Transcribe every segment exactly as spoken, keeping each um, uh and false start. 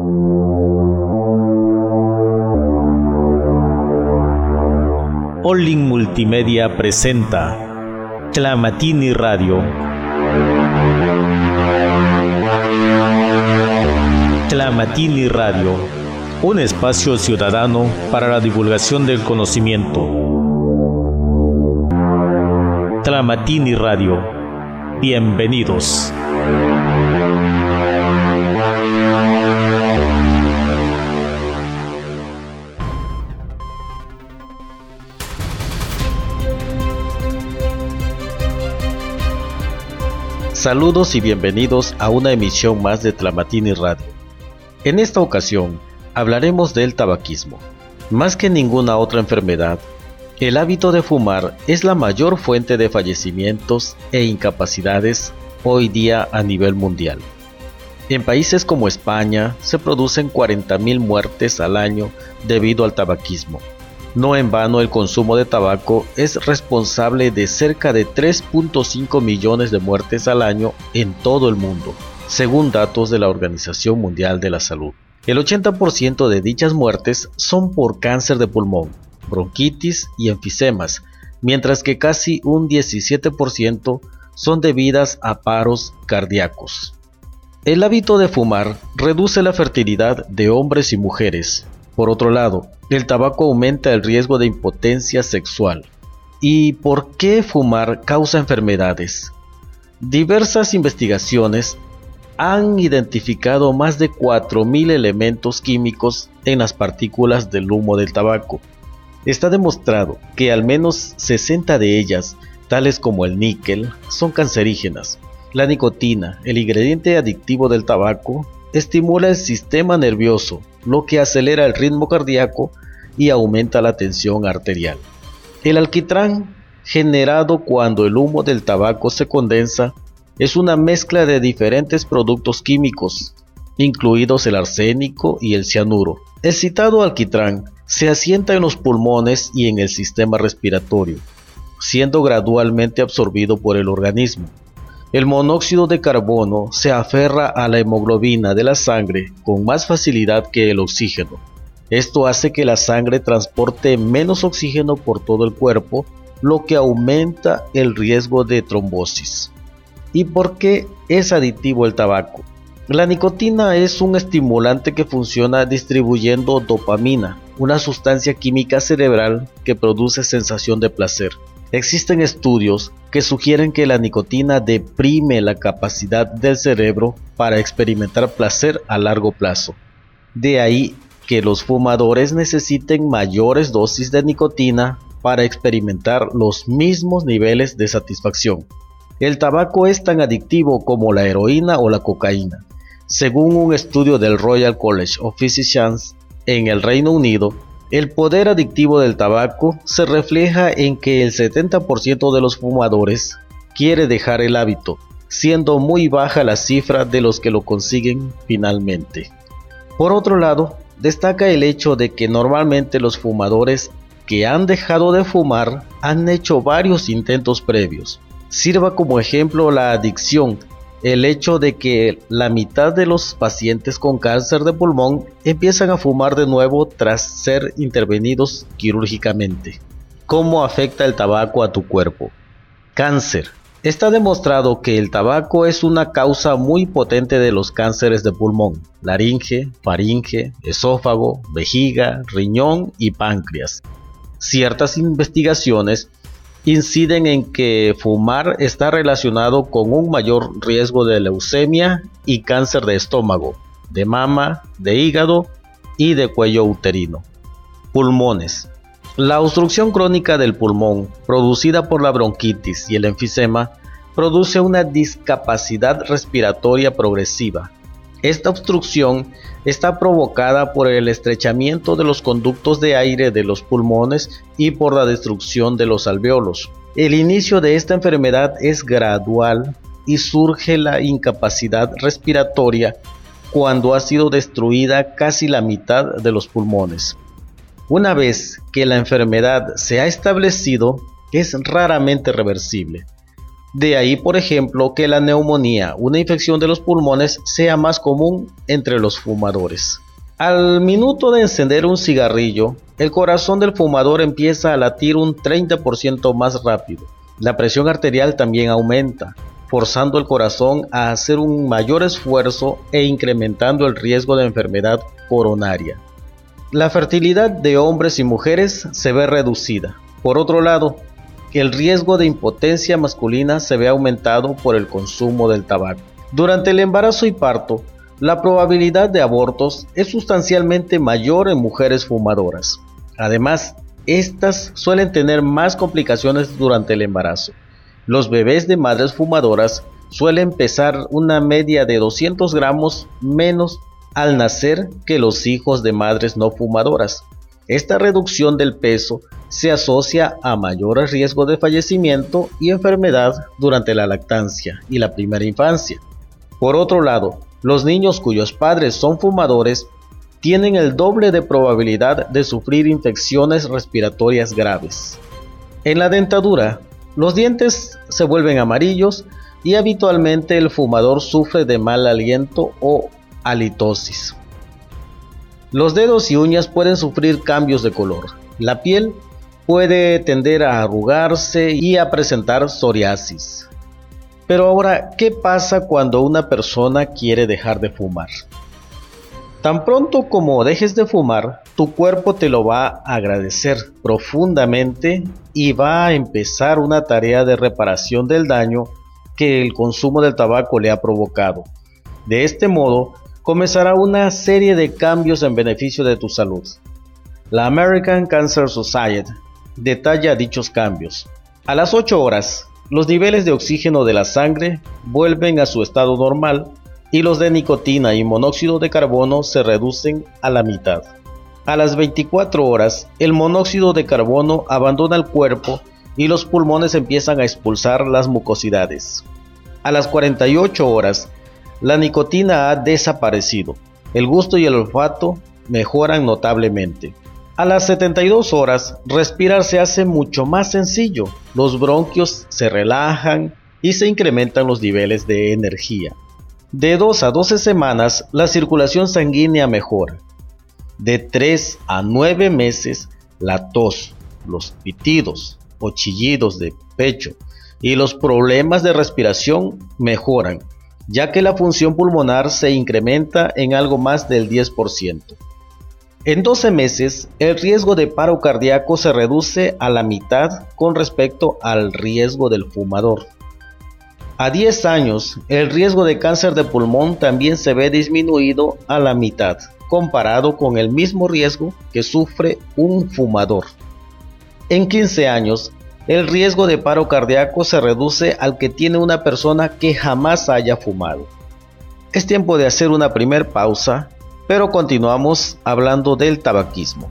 Olin Multimedia presenta Tlamatini Radio. Tlamatini Radio, un espacio ciudadano para la divulgación del conocimiento. Tlamatini Radio, bienvenidos. Saludos y bienvenidos a una emisión más de Tlamatini Radio. En esta ocasión hablaremos del tabaquismo. Más que ninguna otra enfermedad, el hábito de fumar es la mayor fuente de fallecimientos e incapacidades hoy día a nivel mundial. En países como España se producen cuarenta mil muertes al año debido al tabaquismo. No en vano, el consumo de tabaco es responsable de cerca de tres punto cinco millones de muertes al año en todo el mundo, según datos de la Organización Mundial de la Salud. El ochenta por ciento de dichas muertes son por cáncer de pulmón, bronquitis y enfisemas, mientras que casi un diecisiete por ciento son debidas a paros cardíacos. El hábito de fumar reduce la fertilidad de hombres y mujeres. Por otro lado, el tabaco aumenta el riesgo de impotencia sexual. ¿Y por qué fumar causa enfermedades? Diversas investigaciones han identificado más de cuatro mil elementos químicos en las partículas del humo del tabaco. Está demostrado que al menos sesenta de ellas, tales como el níquel, son cancerígenas. La nicotina, el ingrediente adictivo del tabaco, estimula el sistema nervioso, lo que acelera el ritmo cardíaco y aumenta la tensión arterial. El alquitrán, generado cuando el humo del tabaco se condensa, es una mezcla de diferentes productos químicos, incluidos el arsénico y el cianuro. El citado alquitrán se asienta en los pulmones y en el sistema respiratorio, siendo gradualmente absorbido por el organismo. El monóxido de carbono se aferra a la hemoglobina de la sangre con más facilidad que el oxígeno. Esto hace que la sangre transporte menos oxígeno por todo el cuerpo, lo que aumenta el riesgo de trombosis. ¿Y por qué es adictivo el tabaco? La nicotina es un estimulante que funciona distribuyendo dopamina, una sustancia química cerebral que produce sensación de placer. Existen estudios que sugieren que la nicotina deprime la capacidad del cerebro para experimentar placer a largo plazo. De ahí que los fumadores necesiten mayores dosis de nicotina para experimentar los mismos niveles de satisfacción. El tabaco es tan adictivo como la heroína o la cocaína. Según un estudio del Royal College of Physicians en el Reino Unido, el poder adictivo del tabaco se refleja en que el setenta por ciento de los fumadores quiere dejar el hábito, siendo muy baja la cifra de los que lo consiguen finalmente. Por otro lado, destaca el hecho de que normalmente los fumadores que han dejado de fumar han hecho varios intentos previos. Sirva como ejemplo la adicción, el hecho de que la mitad de los pacientes con cáncer de pulmón empiezan a fumar de nuevo tras ser intervenidos quirúrgicamente. ¿Cómo afecta el tabaco a tu cuerpo? Cáncer. Está demostrado que el tabaco es una causa muy potente de los cánceres de pulmón, laringe, faringe, esófago, vejiga, riñón y páncreas. Ciertas investigaciones inciden en que fumar está relacionado con un mayor riesgo de leucemia y cáncer de estómago, de mama, de hígado y de cuello uterino. Pulmones. La obstrucción crónica del pulmón, producida por la bronquitis y el enfisema, produce una discapacidad respiratoria progresiva. Esta obstrucción está provocada por el estrechamiento de los conductos de aire de los pulmones y por la destrucción de los alvéolos. El inicio de esta enfermedad es gradual y surge la incapacidad respiratoria cuando ha sido destruida casi la mitad de los pulmones. Una vez que la enfermedad se ha establecido, es raramente reversible. De ahí, por ejemplo, que la neumonía, una infección de los pulmones, sea más común entre los fumadores. Al minuto de encender un cigarrillo, el corazón del fumador empieza a latir un treinta por ciento más rápido. La presión arterial también aumenta, forzando el corazón a hacer un mayor esfuerzo e incrementando el riesgo de enfermedad coronaria. La fertilidad de hombres y mujeres se ve reducida. Por otro lado, el riesgo de impotencia masculina se ve aumentado por el consumo del tabaco. Durante el embarazo y parto, la probabilidad de abortos es sustancialmente mayor en mujeres fumadoras. Además, estas suelen tener más complicaciones durante el embarazo. Los bebés de madres fumadoras suelen pesar una media de doscientos gramos menos al nacer que los hijos de madres no fumadoras. Esta reducción del peso se asocia a mayores riesgos de fallecimiento y enfermedad durante la lactancia y la primera infancia. Por otro lado, los niños cuyos padres son fumadores tienen el doble de probabilidad de sufrir infecciones respiratorias graves. En la dentadura, los dientes se vuelven amarillos y habitualmente el fumador sufre de mal aliento o halitosis. Los dedos y uñas pueden sufrir cambios de color. La piel puede tender a arrugarse y a presentar psoriasis. Pero ahora, ¿qué pasa cuando una persona quiere dejar de fumar? Tan pronto como dejes de fumar, tu cuerpo te lo va a agradecer profundamente y va a empezar una tarea de reparación del daño que el consumo del tabaco le ha provocado. De este modo, comenzará una serie de cambios en beneficio de tu salud. La American Cancer Society detalla dichos cambios. A las ocho horas, los niveles de oxígeno de la sangre vuelven a su estado normal y los de nicotina y monóxido de carbono se reducen a la mitad. A las veinticuatro horas, el monóxido de carbono abandona el cuerpo y los pulmones empiezan a expulsar las mucosidades. A las cuarenta y ocho horas, la nicotina ha desaparecido. El gusto y el olfato mejoran notablemente. A las setenta y dos horas, respirar se hace mucho más sencillo. Los bronquios se relajan y se incrementan los niveles de energía. De dos a doce semanas, la circulación sanguínea mejora. De tres a nueve meses, la tos, los pitidos o chillidos de pecho y los problemas de respiración mejoran, ya que la función pulmonar se incrementa en algo más del diez por ciento. En doce meses, el riesgo de paro cardíaco se reduce a la mitad con respecto al riesgo del fumador. A diez años, el riesgo de cáncer de pulmón también se ve disminuido a la mitad, comparado con el mismo riesgo que sufre un fumador. En quince años, el riesgo de paro cardíaco se reduce al que tiene una persona que jamás haya fumado. Es tiempo de hacer una primer pausa, pero continuamos hablando del tabaquismo.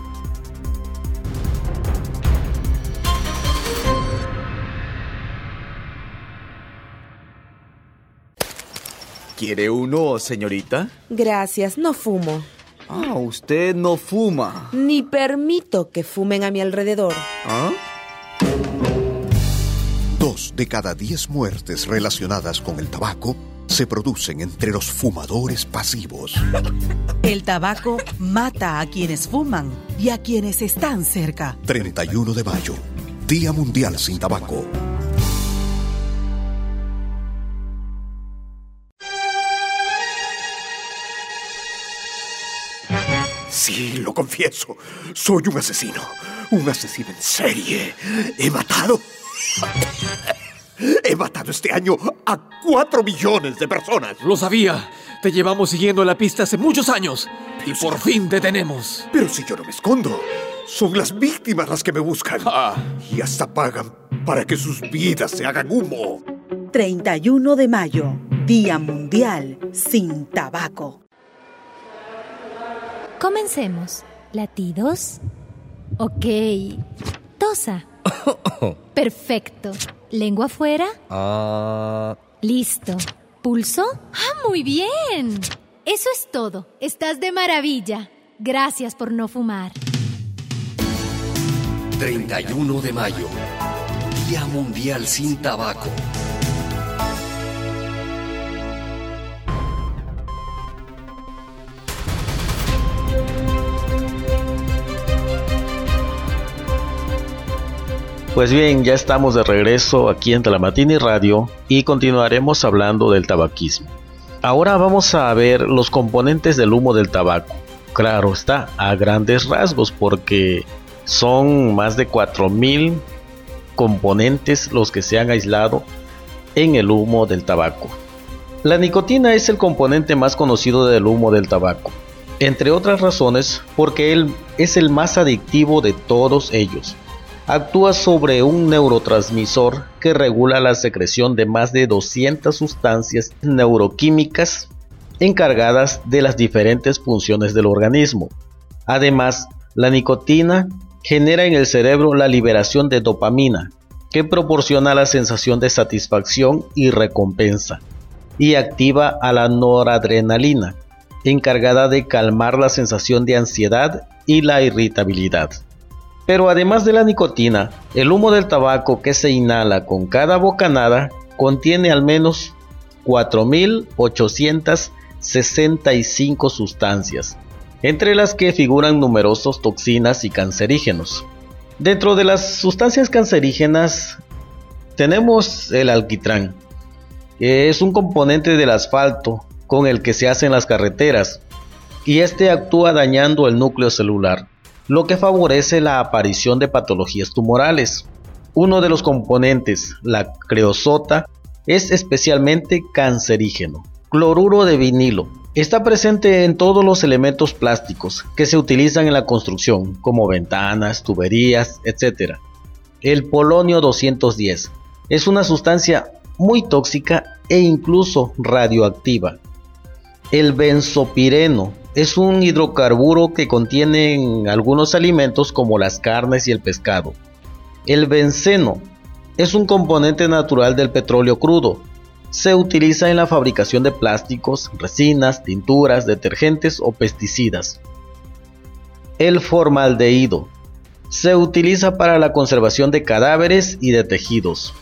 ¿Quiere uno, señorita? Gracias, no fumo. Ah, usted no fuma. Ni permito que fumen a mi alrededor. ¿Ah? Dos de cada diez muertes relacionadas con el tabaco se producen entre los fumadores pasivos. El tabaco mata a quienes fuman y a quienes están cerca. treinta y uno de mayo, Día Mundial sin Tabaco. Sí, lo confieso. Soy un asesino. Un asesino en serie. He matado... He matado este año a cuatro millones de personas. Lo sabía. Te llevamos siguiendo la pista hace muchos años. Y por fin te tenemos. Pero si yo no me escondo. Son las víctimas las que me buscan. Ah. Y hasta pagan para que sus vidas se hagan humo. treinta y uno de mayo, Día Mundial sin Tabaco. Comencemos. ¿Latidos? Ok. Tosa. Perfecto. ¿Lengua afuera? Ah. Listo. ¿Pulso? ¡Ah, muy bien! Eso es todo. Estás de maravilla. Gracias por no fumar. treinta y uno de mayo. Día Mundial sin Tabaco. Pues bien, ya estamos de regreso aquí en Tlamatini Radio y continuaremos hablando del tabaquismo. Ahora vamos a ver los componentes del humo del tabaco. Claro está, a grandes rasgos, porque son más de cuatro mil componentes los que se han aislado en el humo del tabaco. La nicotina es el componente más conocido del humo del tabaco, entre otras razones porque él es el más adictivo de todos ellos. Actúa sobre un neurotransmisor que regula la secreción de más de doscientas sustancias neuroquímicas encargadas de las diferentes funciones del organismo. Además, la nicotina genera en el cerebro la liberación de dopamina, que proporciona la sensación de satisfacción y recompensa, y activa a la noradrenalina, encargada de calmar la sensación de ansiedad y la irritabilidad. Pero además de la nicotina, el humo del tabaco que se inhala con cada bocanada contiene al menos cuatro mil ochocientas sesenta y cinco sustancias, entre las que figuran numerosas toxinas y cancerígenos. Dentro de las sustancias cancerígenas tenemos el alquitrán, que es un componente del asfalto con el que se hacen las carreteras, y este actúa dañando el núcleo celular, lo que favorece la aparición de patologías tumorales. Uno de los componentes, la creosota, es especialmente cancerígeno. Cloruro de vinilo. Está presente en todos los elementos plásticos que se utilizan en la construcción, como ventanas, tuberías, etcétera. El polonio doscientos diez es una sustancia muy tóxica e incluso radioactiva. El benzopireno es un hidrocarburo que contiene algunos alimentos como las carnes y el pescado. El benceno es un componente natural del petróleo crudo. Se utiliza en la fabricación de plásticos, resinas, tinturas, detergentes o pesticidas. El formaldehído se utiliza para la conservación de cadáveres y de tejidos.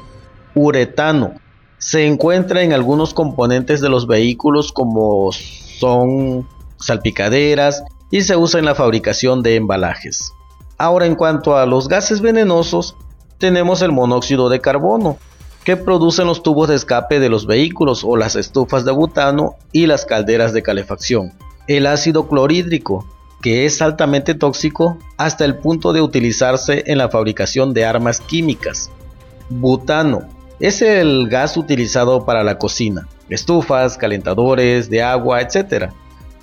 Uretano se encuentra en algunos componentes de los vehículos como son salpicaderas y se usa en la fabricación de embalajes. Ahora, en cuanto a los gases venenosos, tenemos el monóxido de carbono, que producen los tubos de escape de los vehículos o las estufas de butano y las calderas de calefacción. El ácido clorhídrico, que es altamente tóxico hasta el punto de utilizarse en la fabricación de armas químicas. Butano es el gas utilizado para la cocina, estufas, calentadores de agua, etcétera.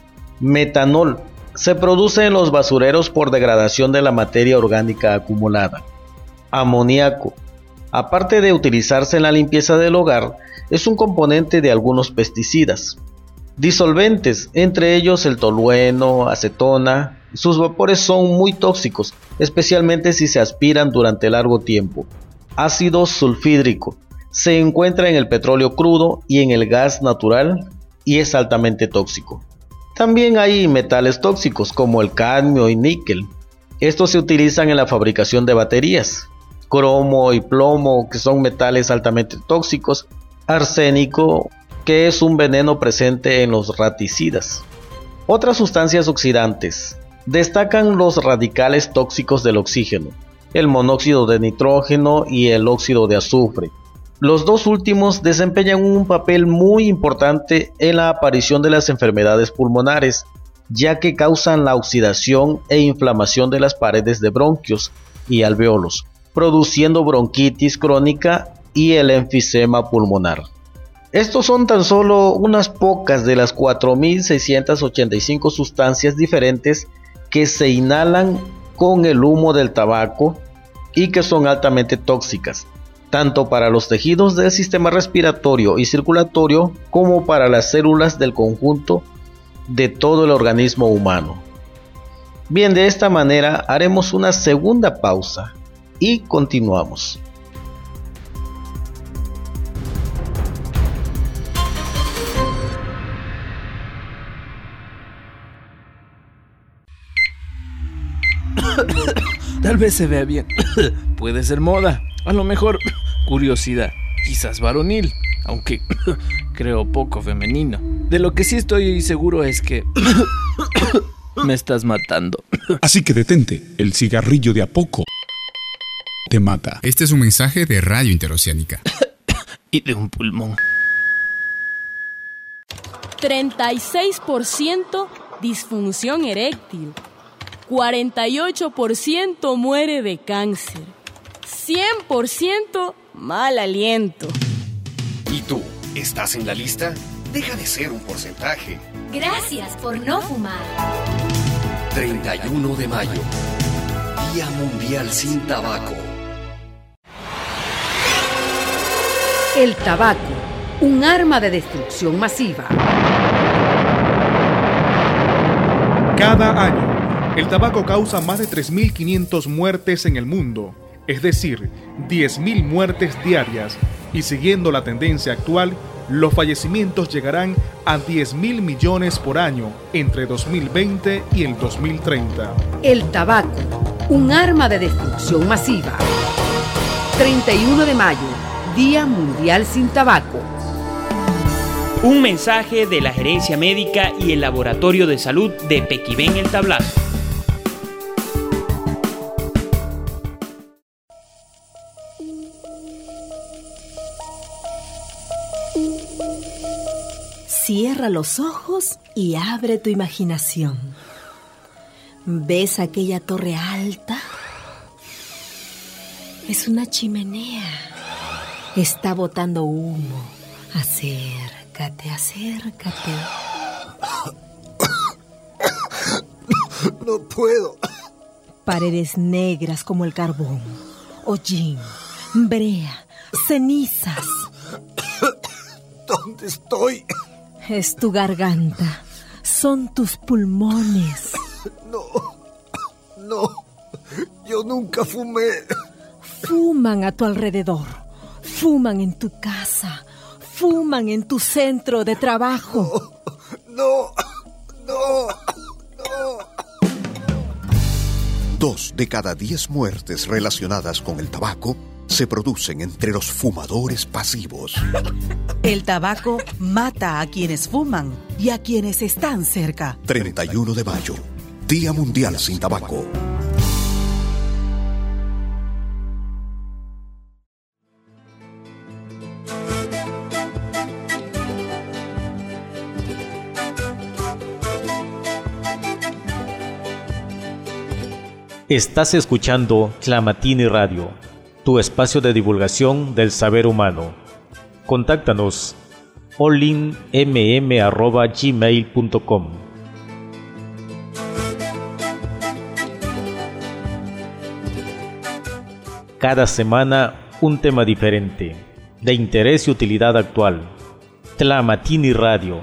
Metanol se produce en los basureros por degradación de la materia orgánica acumulada. Amoníaco, aparte de utilizarse en la limpieza del hogar, es un componente de algunos pesticidas. Disolventes, entre ellos el tolueno, acetona, sus vapores son muy tóxicos, especialmente si se aspiran durante largo tiempo. Ácido sulfídrico, se encuentra en el petróleo crudo y en el gas natural y es altamente tóxico. También hay metales tóxicos como el cadmio y níquel. Estos se utilizan en la fabricación de baterías. Cromo y plomo, que son metales altamente tóxicos. Arsénico, que es un veneno presente en los raticidas. Otras sustancias oxidantes. Destacan los radicales tóxicos del oxígeno, el monóxido de nitrógeno y el óxido de azufre. Los dos últimos desempeñan un papel muy importante en la aparición de las enfermedades pulmonares, ya que causan la oxidación e inflamación de las paredes de bronquios y alveolos, produciendo bronquitis crónica y el enfisema pulmonar. Estos son tan solo unas pocas de las cuatro mil seiscientas ochenta y cinco sustancias diferentes que se inhalan con el humo del tabaco y que son altamente tóxicas, tanto para los tejidos del sistema respiratorio y circulatorio como para las células del conjunto de todo el organismo humano. Bien, de esta manera haremos una segunda pausa y continuamos. Tal vez se vea bien. Puede ser moda. A lo mejor curiosidad, quizás varonil, aunque creo poco femenino. De lo que sí estoy seguro es que me estás matando. Así que detente, el cigarrillo de a poco te mata. Este es un mensaje de Radio Interoceánica. Y de un pulmón. treinta y seis por ciento disfunción eréctil. cuarenta y ocho por ciento muere de cáncer. cien por ciento mal aliento. ¿Y tú? ¿Estás en la lista? Deja de ser un porcentaje. Gracias por no fumar. treinta y uno de mayo. Día Mundial sin Tabaco. El tabaco, un arma de destrucción masiva. Cada año, el tabaco causa más de tres mil quinientas muertes en el mundo, es decir, diez mil muertes diarias, y siguiendo la tendencia actual, los fallecimientos llegarán a diez mil millones por año entre dos mil veinte y el dos mil treinta. El tabaco, un arma de destrucción masiva. treinta y uno de mayo, Día Mundial sin Tabaco. Un mensaje de la Gerencia Médica y el Laboratorio de Salud de Pequibén El Tablazo. Cierra los ojos y abre tu imaginación. ¿Ves aquella torre alta? Es una chimenea. Está botando humo. Acércate, acércate. No puedo. Paredes negras como el carbón. Hollín, brea, cenizas. ¿Dónde estoy? Es tu garganta. Son tus pulmones. No, no. Yo nunca fumé. Fuman a tu alrededor. Fuman en tu casa. Fuman en tu centro de trabajo. No, no, no. Dos de cada diez muertes relacionadas con el tabaco se producen entre los fumadores pasivos. El tabaco mata a quienes fuman y a quienes están cerca. treinta y uno de mayo, Día Mundial sin Tabaco. Estás escuchando Tlamatini Radio, tu espacio de divulgación del saber humano. Contáctanos olinmm arroba gmail punto com. Cada semana un tema diferente, de interés y utilidad actual. Tlamatini Radio.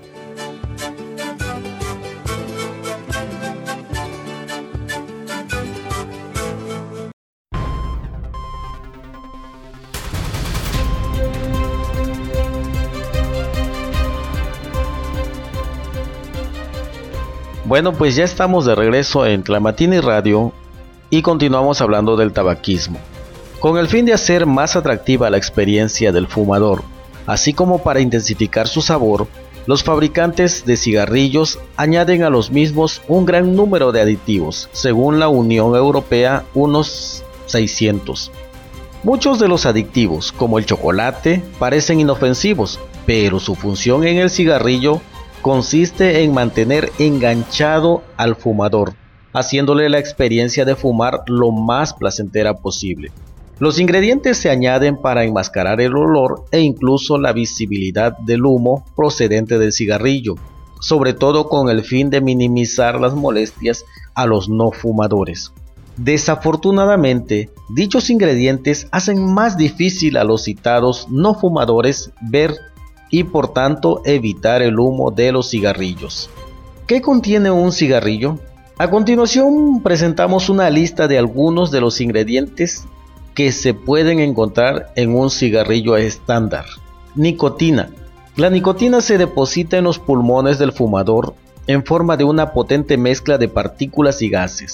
Bueno, pues ya estamos de regreso en Tlamatini Radio y continuamos hablando del tabaquismo, con el fin de hacer más atractiva la experiencia del fumador, así como para intensificar su sabor. Los fabricantes de cigarrillos añaden a los mismos un gran número de aditivos, según la Unión Europea, unos seiscientos. Muchos de los aditivos, como el chocolate, parecen inofensivos, pero su función en el cigarrillo consiste en mantener enganchado al fumador, haciéndole la experiencia de fumar lo más placentera posible. Los ingredientes se añaden para enmascarar el olor e incluso la visibilidad del humo procedente del cigarrillo, sobre todo con el fin de minimizar las molestias a los no fumadores. Desafortunadamente, dichos ingredientes hacen más difícil a los citados no fumadores ver y por tanto evitar el humo de los cigarrillos. ¿Qué contiene un cigarrillo? A continuación presentamos una lista de algunos de los ingredientes que se pueden encontrar en un cigarrillo estándar. Nicotina. La nicotina se deposita en los pulmones del fumador en forma de una potente mezcla de partículas y gases.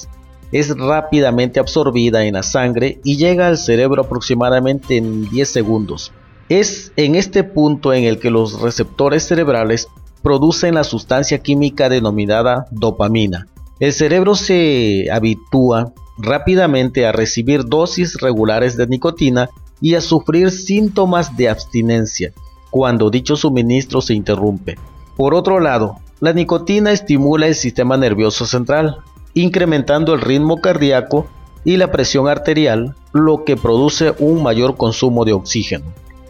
es rápidamente absorbida en la sangre y llega al cerebro aproximadamente en diez segundos. Es en este punto en el que los receptores cerebrales producen la sustancia química denominada dopamina. El cerebro se habitúa rápidamente a recibir dosis regulares de nicotina y a sufrir síntomas de abstinencia cuando dicho suministro se interrumpe. Por otro lado, la nicotina estimula el sistema nervioso central, incrementando el ritmo cardíaco y la presión arterial, lo que produce un mayor consumo de oxígeno.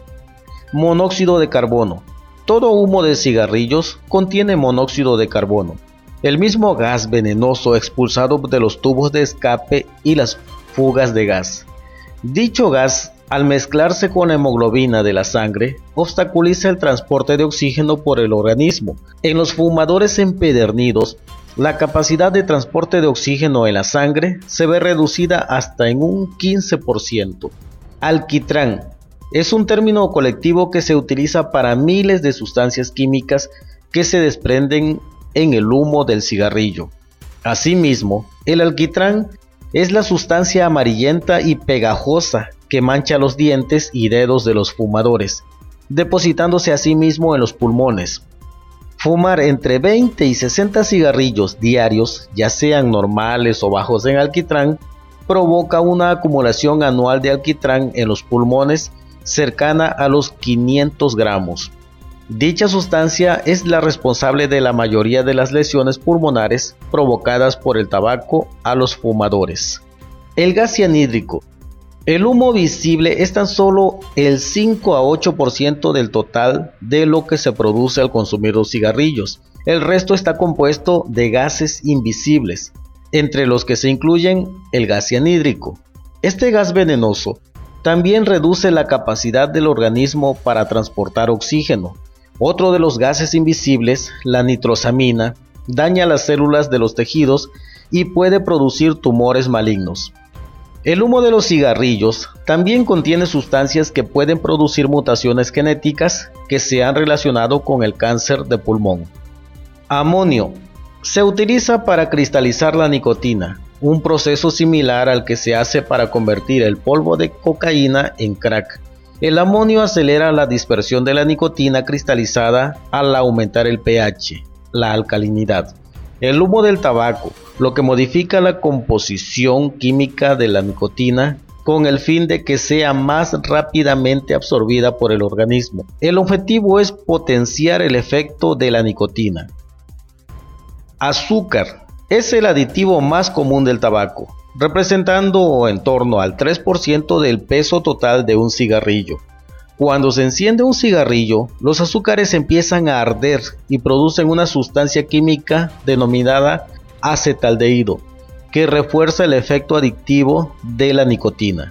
Monóxido de carbono. Todo humo de cigarrillos contiene monóxido de carbono, el mismo gas venenoso expulsado de los tubos de escape y las fugas de gas. Dicho gas, al mezclarse con la hemoglobina de la sangre, obstaculiza el transporte de oxígeno por el organismo. En los fumadores empedernidos, la capacidad de transporte de oxígeno en la sangre se ve reducida hasta en un quince por ciento. Alquitrán es un término colectivo que se utiliza para miles de sustancias químicas que se desprenden en el humo del cigarrillo. Asimismo, el alquitrán es la sustancia amarillenta y pegajosa que mancha los dientes y dedos de los fumadores, depositándose asimismo en los pulmones. Fumar entre veinte y sesenta cigarrillos diarios, ya sean normales o bajos en alquitrán, provoca una acumulación anual de alquitrán en los pulmones cercana a los quinientos gramos. Dicha sustancia es la responsable de la mayoría de las lesiones pulmonares provocadas por el tabaco a los fumadores. El gas cianhídrico. El humo visible es tan solo el cinco a ocho por ciento del total de lo que se produce al consumir los cigarrillos. El resto está compuesto de gases invisibles, entre los que se incluyen el gas cianhídrico. Este gas venenoso también reduce la capacidad del organismo para transportar oxígeno. Otro de los gases invisibles, la nitrosamina, daña las células de los tejidos y puede producir tumores malignos. El humo de los cigarrillos también contiene sustancias que pueden producir mutaciones genéticas que se han relacionado con el cáncer de pulmón. Amonio. Se utiliza para cristalizar la nicotina, un proceso similar al que se hace para convertir el polvo de cocaína en crack. El amonio acelera la dispersión de la nicotina cristalizada al aumentar el pH, la alcalinidad. El humo del tabaco, lo que modifica la composición química de la nicotina con el fin de que sea más rápidamente absorbida por el organismo. El objetivo es potenciar el efecto de la nicotina. Azúcar es el aditivo más común del tabaco, representando en torno al tres por ciento del peso total de un cigarrillo. Cuando se enciende un cigarrillo, los azúcares empiezan a arder y producen una sustancia química denominada acetaldehído, que refuerza el efecto adictivo de la nicotina.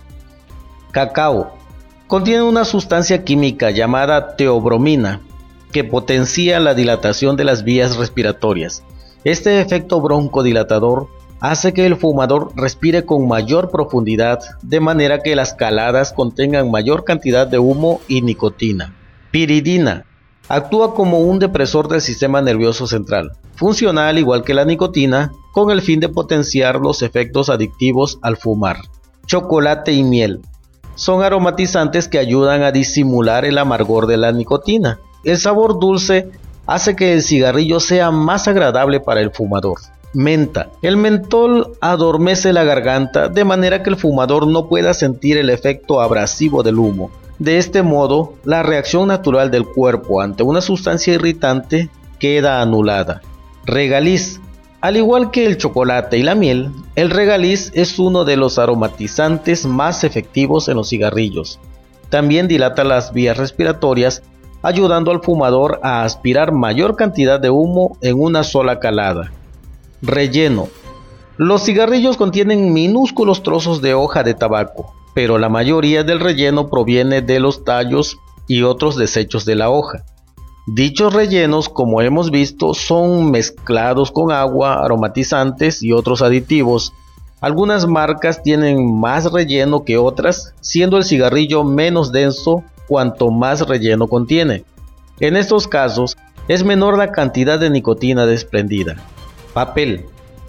Cacao contiene una sustancia química llamada teobromina, que potencia la dilatación de las vías respiratorias. Este efecto broncodilatador hace que el fumador respire con mayor profundidad, de manera que las caladas contengan mayor cantidad de humo y nicotina. Piridina. Actúa como un depresor del sistema nervioso central, funciona al igual que la nicotina, con el fin de potenciar los efectos adictivos al fumar. Chocolate y miel. Son aromatizantes que ayudan a disimular el amargor de la nicotina. El sabor dulce hace que el cigarrillo sea más agradable para el fumador. Menta. El mentol adormece la garganta de manera que el fumador no pueda sentir el efecto abrasivo del humo. De este modo, la reacción natural del cuerpo ante una sustancia irritante queda anulada. Regaliz. Al igual que el chocolate y la miel, el regaliz es uno de los aromatizantes más efectivos en los cigarrillos. También dilata las vías respiratorias, ayudando al fumador a aspirar mayor cantidad de humo en una sola calada. Relleno. Los cigarrillos contienen minúsculos trozos de hoja de tabaco, pero la mayoría del relleno proviene de los tallos y otros desechos de la hoja. Dichos rellenos, como hemos visto, son mezclados con agua, aromatizantes y otros aditivos. Algunas marcas tienen más relleno que otras, siendo el cigarrillo menos denso cuanto más relleno contiene. En estos casos, es menor la cantidad de nicotina desprendida. Papel.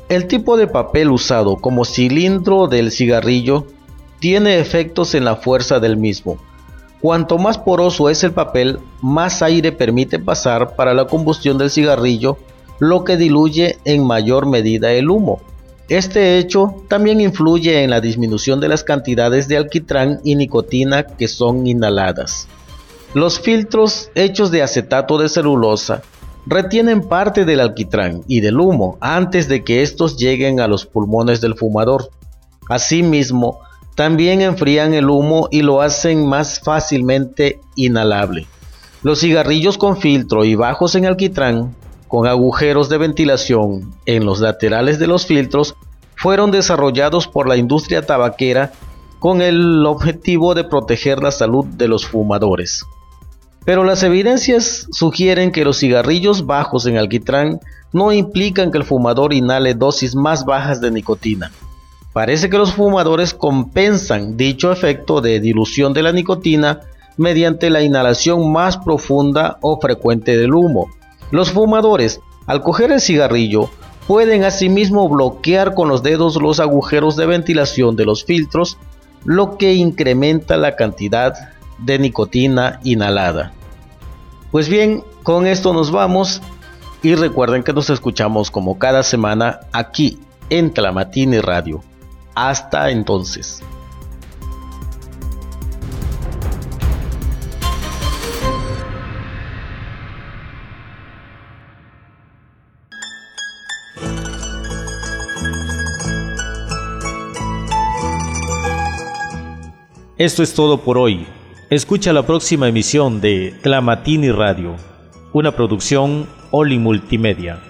El tipo de papel usado como cilindro del cigarrillo tiene efectos en la fuerza del mismo. Cuanto más poroso es el papel, más aire permite pasar para la combustión del cigarrillo, lo que diluye en mayor medida el humo. Este hecho también influye en la disminución de las cantidades de alquitrán y nicotina que son inhaladas. Los filtros hechos de acetato de celulosa retienen parte del alquitrán y del humo antes de que estos lleguen a los pulmones del fumador. Asimismo, también enfrían el humo y lo hacen más fácilmente inhalable. Los cigarrillos con filtro y bajos en alquitrán, con agujeros de ventilación en los laterales de los filtros, fueron desarrollados por la industria tabaquera con el objetivo de proteger la salud de los fumadores. Pero las evidencias sugieren que los cigarrillos bajos en alquitrán no implican que el fumador inhale dosis más bajas de nicotina. Parece que los fumadores compensan dicho efecto de dilución de la nicotina mediante la inhalación más profunda o frecuente del humo. Los fumadores, al coger el cigarrillo, pueden asimismo bloquear con los dedos los agujeros de ventilación de los filtros, lo que incrementa la cantidad de nicotina inhalada. Pues bien, con esto nos vamos y recuerden que nos escuchamos como cada semana aquí en Tlamatini Radio. Hasta entonces. Esto es todo por hoy. Escucha la próxima emisión de Tlamatini Radio, una producción Oli Multimedia.